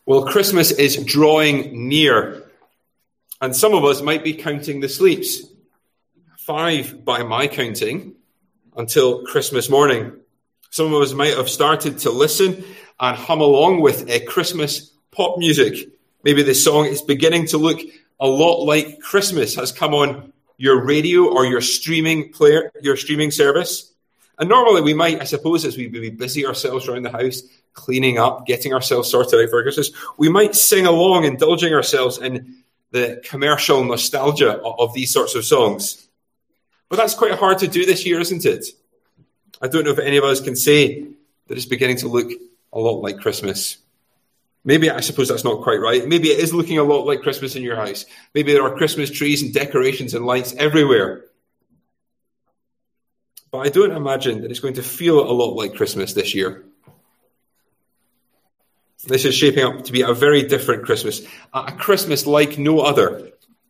Well, Christmas is drawing near, and some of us might be counting the sleeps. 5 by my counting until Christmas morning. Some of us might have started to listen and hum along with a Christmas pop music. Maybe the song is beginning to look a lot like Christmas has come on your radio or your streaming player, your streaming service. And normally we might, I suppose, as we busy ourselves around the house, cleaning up, getting ourselves sorted out for Christmas, we might sing along, indulging ourselves in the commercial nostalgia of these sorts of songs. But that's quite hard to do this year, isn't it? I don't know if any of us can say that it's beginning to look a lot like Christmas. Maybe, I suppose that's not quite right. Maybe it is looking a lot like Christmas in your house. Maybe there are Christmas trees and decorations and lights everywhere. But I don't imagine that it's going to feel a lot like Christmas this year. This is shaping up to be a very different Christmas, a Christmas like no other.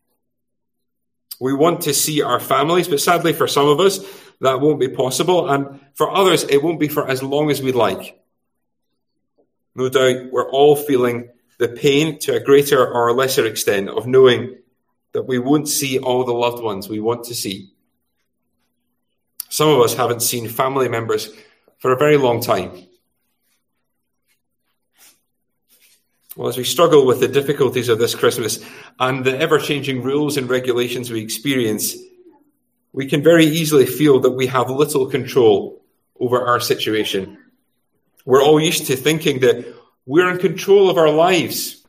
We want to see our families, but sadly for some of us, that won't be possible. And for others, it won't be for as long as we'd like. No doubt we're all feeling the pain to a greater or lesser extent of knowing that we won't see all the loved ones we want to see. Some of us haven't seen family members for a very long time. Well, as we struggle with the difficulties of this Christmas and the ever-changing rules and regulations we experience, we can very easily feel that we have little control over our situation. We're all used to thinking that we're in control of our lives,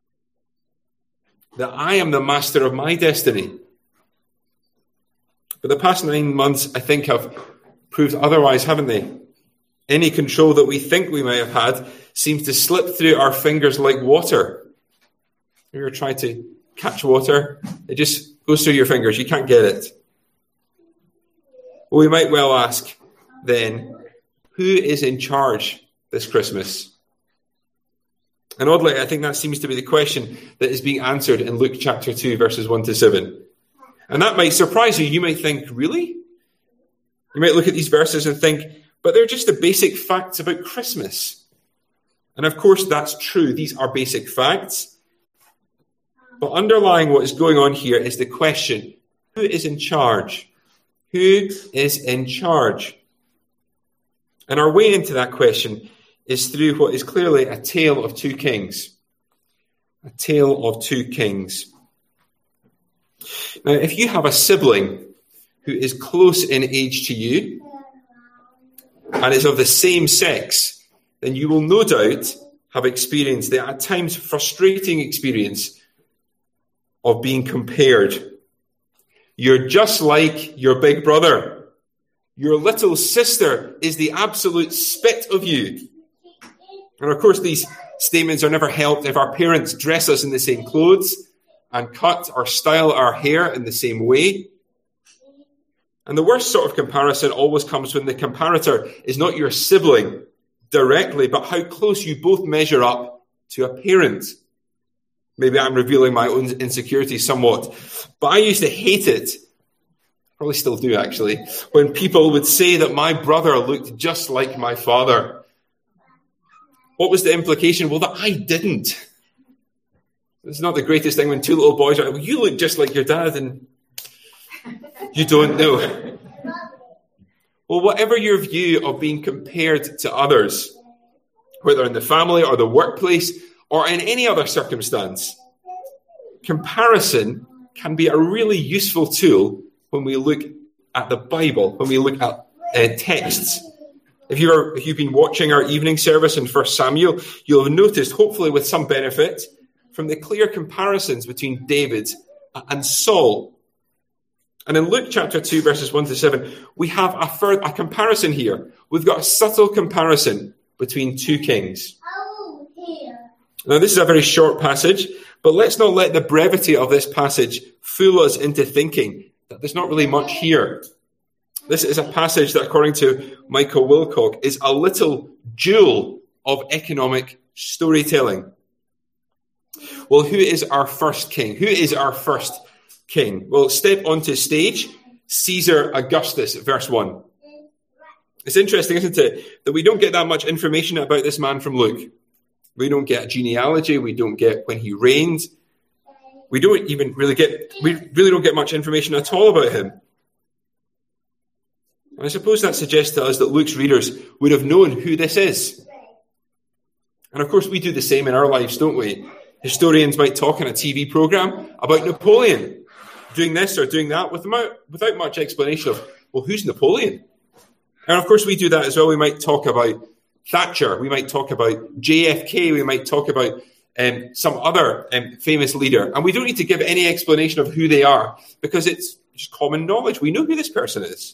that I am the master of my destiny. But the past 9 months, I think, have proved otherwise, haven't they? Any control that we think we may have had seems to slip through our fingers like water. If you're trying to catch water, it just goes through your fingers. You can't get it. Well, we might well ask then, who is in charge this Christmas? And oddly, I think that seems to be the question that is being answered in Luke chapter 2, verses 1 to 7. And that might surprise you. You might think, really? You might look at these verses and think, but they're just the basic facts about Christmas. And of course, that's true. These are basic facts. But underlying what is going on here is the question, who is in charge? Who is in charge? And our way into that question is through what is clearly a tale of two kings. A tale of two kings. Now, if you have a sibling who is close in age to you and is of the same sex, then you will no doubt have experienced the at times frustrating experience of being compared. You're just like your big brother. Your little sister is the absolute spit of you. And of course, these statements are never helped if our parents dress us in the same clothes and cut or style our hair in the same way. And the worst sort of comparison always comes when the comparator is not your sibling directly, but how close you both measure up to a parent. Maybe I'm revealing my own insecurities somewhat, but I used to hate it, probably still do actually, when people would say that my brother looked just like my father. What was the implication? Well, that I didn't. It's not the greatest thing when two little boys are like, well, you look just like your dad, and you don't know. Well, whatever your view of being compared to others, whether in the family or the workplace or in any other circumstance, comparison can be a really useful tool when we look at the Bible, when we look at texts. If you've been watching our evening service in 1 Samuel, you'll have noticed, hopefully with some benefit, from the clear comparisons between David and Saul. And in Luke chapter 2, verses 1 to 7, we have a comparison here. We've got a subtle comparison between two kings. Now, this is a very short passage, but let's not let the brevity of this passage fool us into thinking that there's not really much here. This is a passage that, according to Michael Wilcock, is a little jewel of economic storytelling. Well, who is our first king? Who is our first king? Well, step onto stage, Caesar Augustus, verse 1. It's interesting, isn't it, that we don't get that much information about this man from Luke. We don't get a genealogy. We don't get when he reigned. We really don't get much information at all about him. And I suppose that suggests to us that Luke's readers would have known who this is. And of course, we do the same in our lives, don't we? Historians might talk in a TV program about Napoleon doing this or doing that without much explanation of, well, who's Napoleon? And of course, we do that as well. We might talk about Thatcher. We might talk about JFK. We might talk about some other famous leader. And we don't need to give any explanation of who they are because it's just common knowledge. We know who this person is.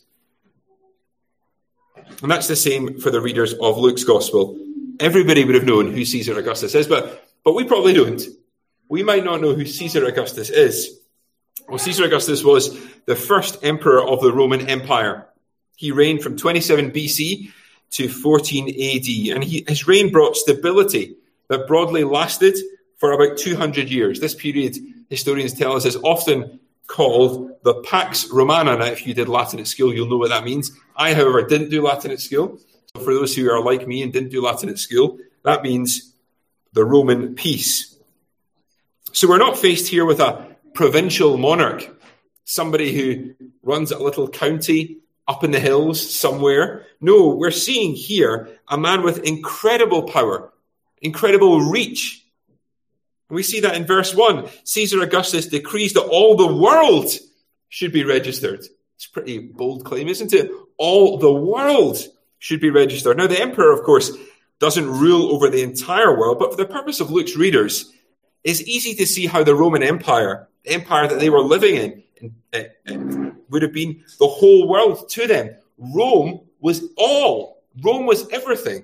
And that's the same for the readers of Luke's Gospel. Everybody would have known who Caesar Augustus is, but we probably don't. We might not know who Caesar Augustus is. Well, Caesar Augustus was the first emperor of the Roman Empire. He reigned from 27 BC to 14 AD, and his reign brought stability that broadly lasted for about 200 years. This period, historians tell us, is often called the Pax Romana. Now, if you did Latin at school, you'll know what that means. I, however, didn't do Latin at school. So for those who are like me and didn't do Latin at school, that means the Roman peace. So we're not faced here with a provincial monarch, somebody who runs a little county up in the hills somewhere. No, we're seeing here a man with incredible power, incredible reach. And we see that in verse 1. Caesar Augustus decrees that all the world should be registered. It's a pretty bold claim, isn't it? All the world should be registered. Now, the emperor, of course, doesn't rule over the entire world, but for the purpose of Luke's readers, it's easy to see how the Roman Empire, the empire that they were living in, would have been the whole world to them. Rome was all. Rome was everything.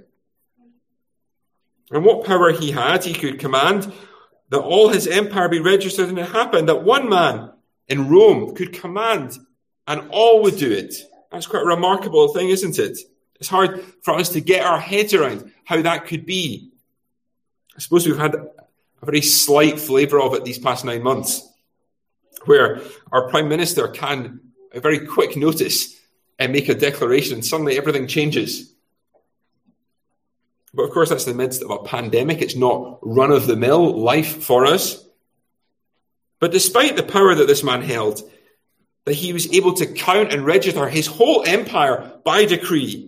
And what power he had, he could command that all his empire be registered, and it happened that one man in Rome could command and all would do it. That's quite a remarkable thing, isn't it? It's hard for us to get our heads around how that could be. I suppose we've had a very slight flavour of it these past 9 months, where our Prime Minister can, at very quick notice, make a declaration and suddenly everything changes. But of course, that's in the midst of a pandemic. It's not run-of-the-mill life for us. But despite the power that this man held, that he was able to count and register his whole empire by decree,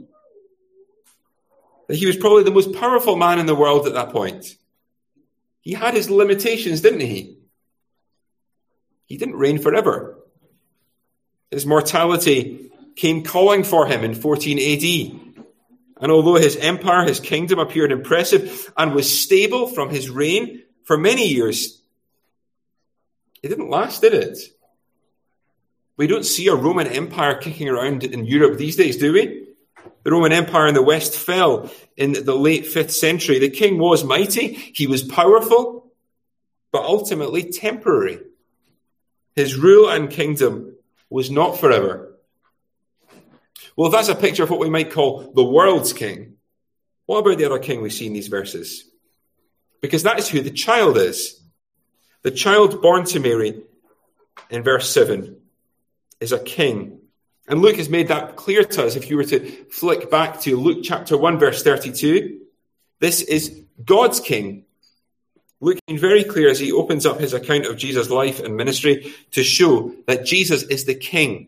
that he was probably the most powerful man in the world at that point. He had his limitations, didn't he? He didn't reign forever. His mortality came calling for him in 14 AD. And although his empire, his kingdom appeared impressive and was stable from his reign for many years, it didn't last, did it? We don't see a Roman Empire kicking around in Europe these days, do we? The Roman Empire in the West fell in the late 5th century. The king was mighty, he was powerful, but ultimately temporary. His rule and kingdom was not forever. Well, if that's a picture of what we might call the world's king, what about the other king we see in these verses? Because that is who the child is. The child born to Mary in verse 7 is a king. And Luke has made that clear to us. If you were to flick back to Luke chapter 1, verse 32, this is God's king. Luke is very clear as he opens up his account of Jesus' life and ministry to show that Jesus is the king.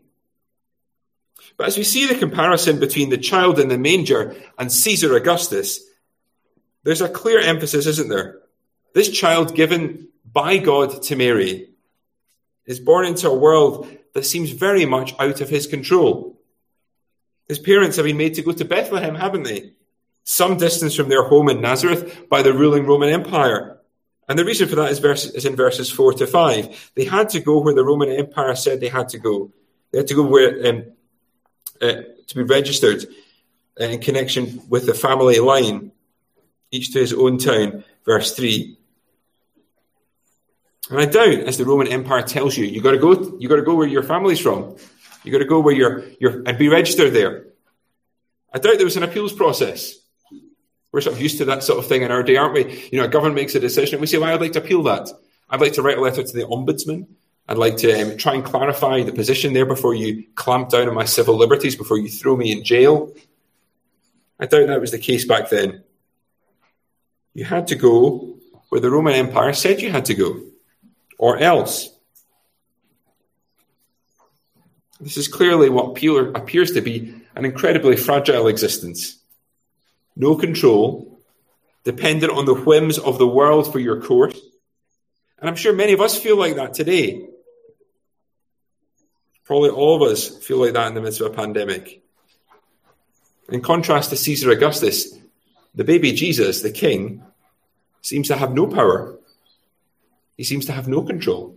But as we see the comparison between the child in the manger and Caesar Augustus, there's a clear emphasis, isn't there? This child given by God to Mary is born into a world that seems very much out of his control. His parents have been made to go to Bethlehem, haven't they? Some distance from their home in Nazareth by the ruling Roman Empire. And the reason for that is in verses 4 to 5. They had to go where the Roman Empire said they had to go. They had to go where to be registered in connection with the family line, each to his own town, verse 3. And I doubt, as the Roman Empire tells you, you got to go where your family's from. You got to go where you're and be registered there. I doubt there was an appeals process. We're sort of used to that sort of thing in our day, aren't we? You know, a government makes a decision and we say, well, I'd like to appeal that. I'd like to write a letter to the ombudsman. I'd like to try and clarify the position there before you clamp down on my civil liberties, before you throw me in jail. I doubt that was the case back then. You had to go where the Roman Empire said you had to go, or else. This is clearly what appears to be an incredibly fragile existence. No control, dependent on the whims of the world for your course. And I'm sure many of us feel like that today. Probably all of us feel like that in the midst of a pandemic. In contrast to Caesar Augustus, the baby Jesus, the king, seems to have no power. He seems to have no control.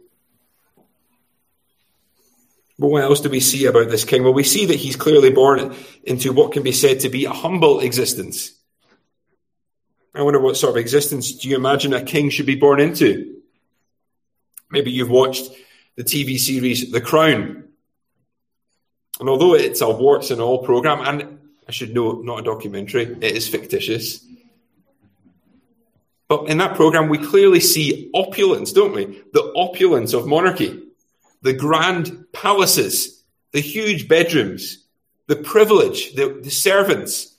But what else do we see about this king? Well, we see that he's clearly born into what can be said to be a humble existence. I wonder what sort of existence do you imagine a king should be born into? Maybe you've watched the TV series The Crown. And although it's a warts and all program, and I should note, not a documentary, it is fictitious. But in that program, we clearly see opulence, don't we? The opulence of monarchy. The grand palaces, the huge bedrooms, the privilege, the servants.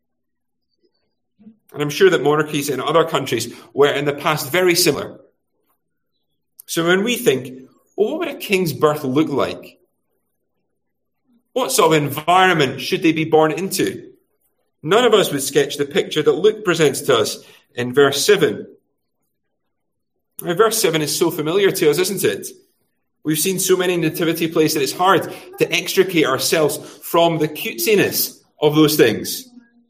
And I'm sure that monarchies in other countries were in the past very similar. So when we think, well, what would a king's birth look like? What sort of environment should they be born into? None of us would sketch the picture that Luke presents to us in verse 7. Now, verse 7 is so familiar to us, isn't it? We've seen so many nativity plays that it's hard to extricate ourselves from the cutesiness of those things.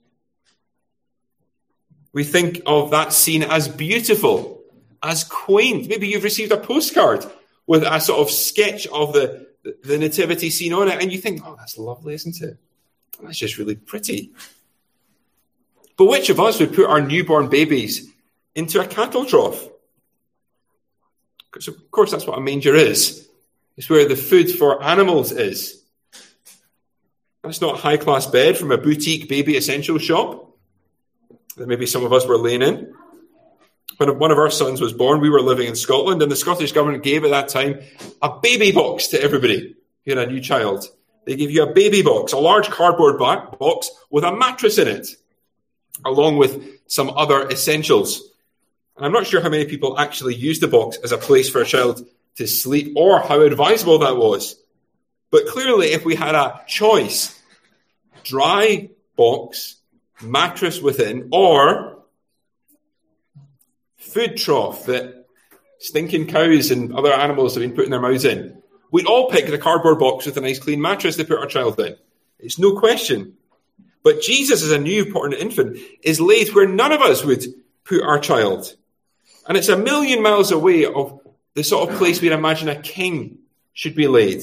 We think of that scene as beautiful, as quaint. Maybe you've received a postcard with a sort of sketch of the nativity scene on it, and you think, oh, that's lovely, isn't it? That's just really pretty. But which of us would put our newborn babies into a cattle trough? Because, of course, that's what a manger is. It's where the food for animals is. That's not a high-class bed from a boutique baby essential shop that maybe some of us were laying in. When one of our sons was born, we were living in Scotland, and the Scottish government gave at that time a baby box to everybody who had a new child. They gave you a baby box, a large cardboard box with a mattress in it, along with some other essentials. And I'm not sure how many people actually used the box as a place for a child to sleep or how advisable that was. But clearly, if we had a choice, dry box, mattress within, or food trough that stinking cows and other animals have been putting their mouths in, we'd all pick the cardboard box with a nice clean mattress to put our child in. It's no question. But Jesus, as a newborn infant, is laid where none of us would put our child. And it's a million miles away of the sort of place we'd imagine a king should be laid.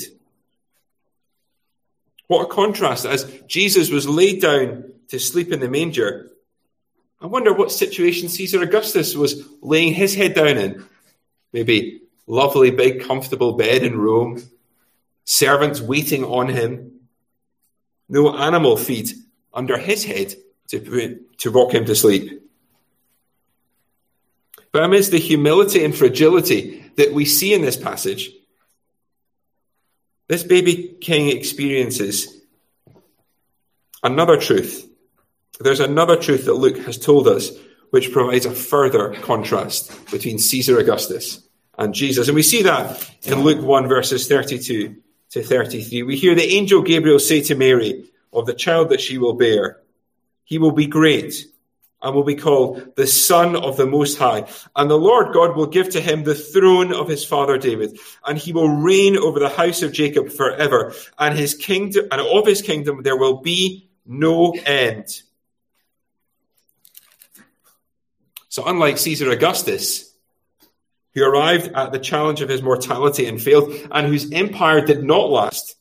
What a contrast. As Jesus was laid down to sleep in the manger, I wonder what situation Caesar Augustus was laying his head down in. Maybe lovely, big, comfortable bed in Rome, servants waiting on him, no animal feed under his head to rock him to sleep. But amidst the humility and fragility that we see in this passage, this baby king experiences another truth. There's another truth that Luke has told us, which provides a further contrast between Caesar Augustus and Jesus. And we see that in Luke 1, verses 32 to 33. We hear the angel Gabriel say to Mary of the child that she will bear, he will be great and will be called the Son of the Most High. And the Lord God will give to him the throne of his father David, and he will reign over the house of Jacob forever. And his kingdom, and of his kingdom there will be no end. So unlike Caesar Augustus, who arrived at the challenge of his mortality and failed, and whose empire did not last,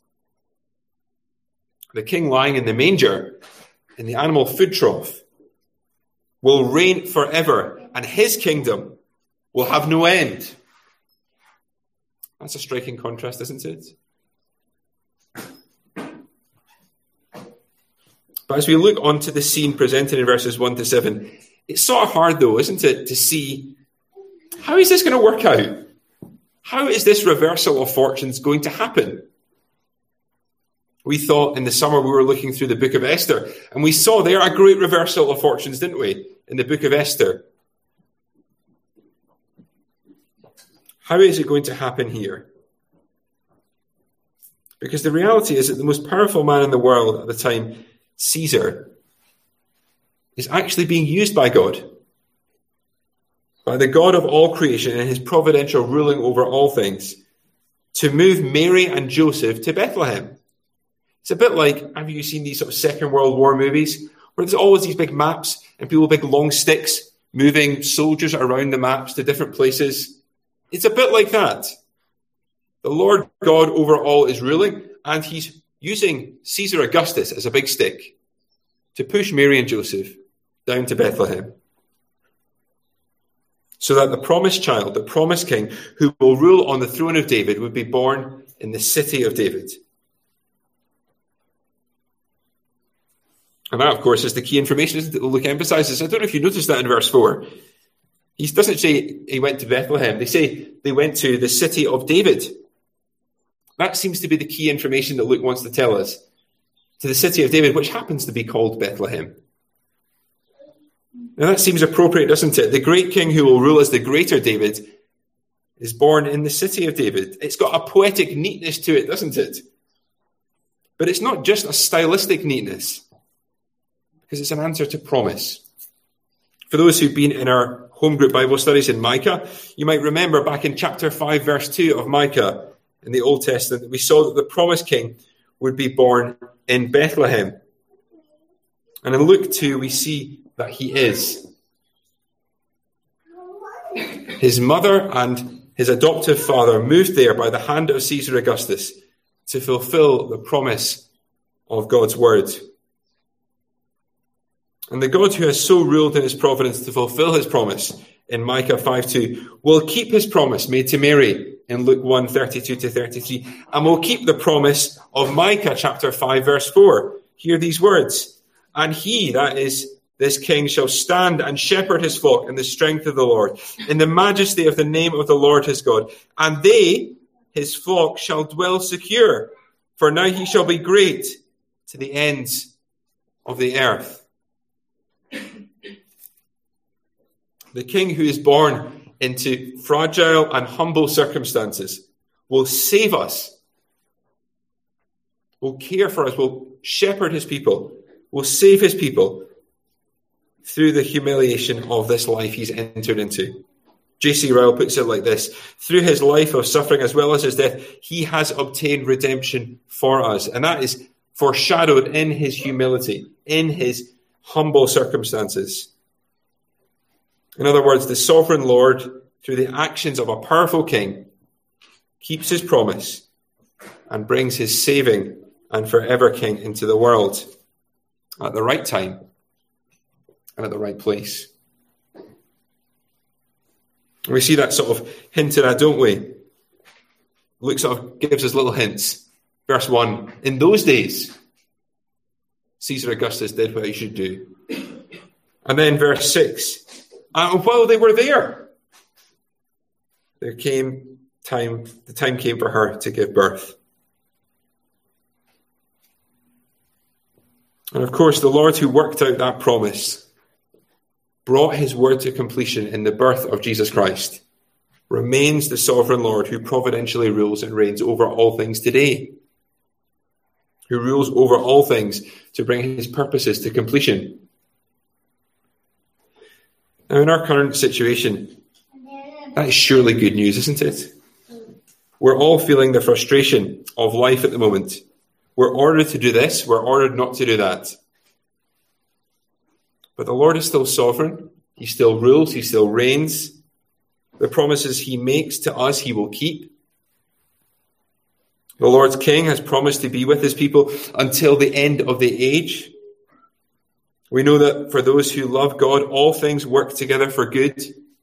the king lying in the manger, in the animal food trough, will reign forever, and his kingdom will have no end. That's a striking contrast, isn't it? But as we look onto the scene presented in verses 1 to 7, it's sort of hard, though, isn't it, to see how is this going to work out? How is this reversal of fortunes going to happen? We thought in the summer we were looking through the book of Esther, and we saw there a great reversal of fortunes, didn't we, in the book of Esther. How is it going to happen here? Because the reality is that the most powerful man in the world at the time, Caesar, is actually being used by God. By the God of all creation and his providential ruling over all things, to move Mary and Joseph to Bethlehem. It's a bit like, have you seen these sort of Second World War movies, where there's always these big maps and people with big long sticks moving soldiers around the maps to different places? It's a bit like that. The Lord God over all is ruling, and he's using Caesar Augustus as a big stick to push Mary and Joseph down to Bethlehem, so that the promised child, the promised king, who will rule on the throne of David, would be born in the city of David. And that, of course, is the key information, isn't it, that Luke emphasizes. I don't know if you noticed that in verse 4. He doesn't say he went to Bethlehem. They say they went to the city of David. That seems to be the key information that Luke wants to tell us. To the city of David, which happens to be called Bethlehem. Now that seems appropriate, doesn't it? The great king who will rule as the greater David is born in the city of David. It's got a poetic neatness to it, doesn't it? But it's not just a stylistic neatness, because it's an answer to promise. For those who've been in our home group Bible studies in Micah, you might remember back in chapter 5, verse 2 of Micah in the Old Testament, that we saw that the promised king would be born in Bethlehem. And in Luke 2, we see that he is. His mother and his adoptive father moved there by the hand of Caesar Augustus to fulfill the promise of God's word. And the God who has so ruled in his providence to fulfill his promise in Micah 5:2 will keep his promise made to Mary in Luke 1:32-33, and will keep the promise of Micah chapter 5 verse 4. Hear these words. And he, that is this king, shall stand and shepherd his flock in the strength of the Lord, in the majesty of the name of the Lord his God. And they, his flock, shall dwell secure, for now he shall be great to the ends of the earth. The king who is born into fragile and humble circumstances will save us, will care for us, will shepherd his people, will save his people through the humiliation of this life he's entered into. J.C. Ryle puts it like this: through his life of suffering as well as his death, he has obtained redemption for us. And that is foreshadowed in his humility, in his humble circumstances. In other words, the sovereign Lord, through the actions of a powerful king, keeps his promise and brings his saving and forever king into the world at the right time and at the right place. We see that sort of hinted at, don't we? Luke sort of gives us little hints. Verse 1, in those days, Caesar Augustus did what he should do. And then verse 6, and while they were there, the time came for her to give birth. And of course, the Lord who worked out that promise brought his word to completion in the birth of Jesus Christ, remains the sovereign Lord who providentially rules and reigns over all things today, who rules over all things to bring his purposes to completion. Now, in our current situation, that is surely good news, isn't it? We're all feeling the frustration of life at the moment. We're ordered to do this, we're ordered not to do that. But the Lord is still sovereign. He still rules, he still reigns. The promises he makes to us, he will keep. The Lord's King has promised to be with his people until the end of the age. We know that for those who love God, all things work together for good.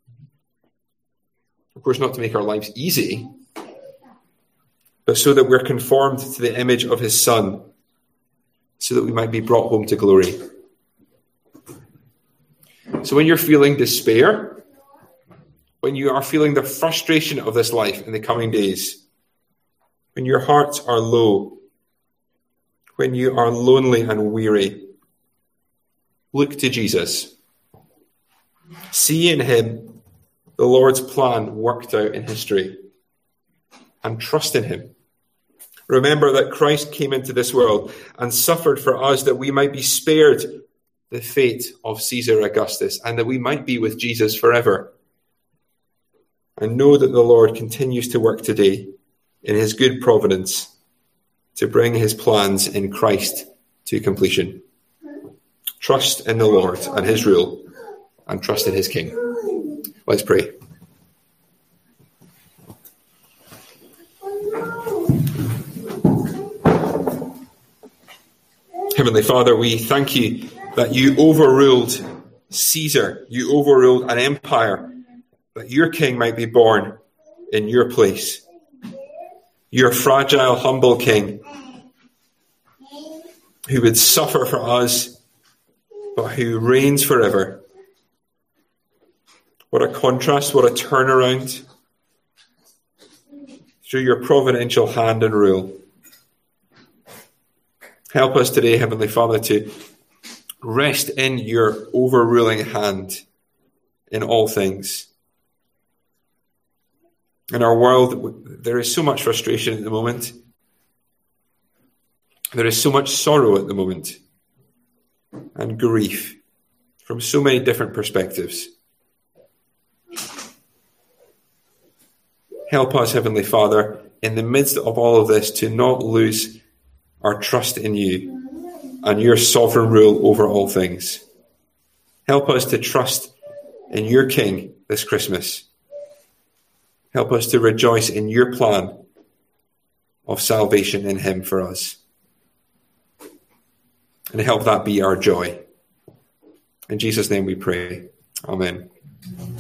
Of course, not to make our lives easy, but so that we're conformed to the image of his Son, so that we might be brought home to glory. So when you're feeling despair, when you are feeling the frustration of this life in the coming days, when your hearts are low, when you are lonely and weary, look to Jesus. See in him the Lord's plan worked out in history and trust in him. Remember that Christ came into this world and suffered for us that we might be spared the fate of Caesar Augustus and that we might be with Jesus forever. And know that the Lord continues to work today in his good providence to bring his plans in Christ to completion. Trust in the Lord and his rule, and trust in his King. Let's pray. Heavenly Father, we thank you that you overruled Caesar, you overruled an empire, that your king might be born in your place. Your fragile, humble king, who would suffer for us, but who reigns forever. What a contrast, what a turnaround through your providential hand and rule. Help us today, Heavenly Father, to rest in your overruling hand in all things. In our world, there is so much frustration at the moment. There is so much sorrow at the moment and grief from so many different perspectives. Help us, Heavenly Father, in the midst of all of this, to not lose our trust in you and your sovereign rule over all things. Help us to trust in your King this Christmas. Help us to rejoice in your plan of salvation in him for us. And help that be our joy. In Jesus' name we pray. Amen.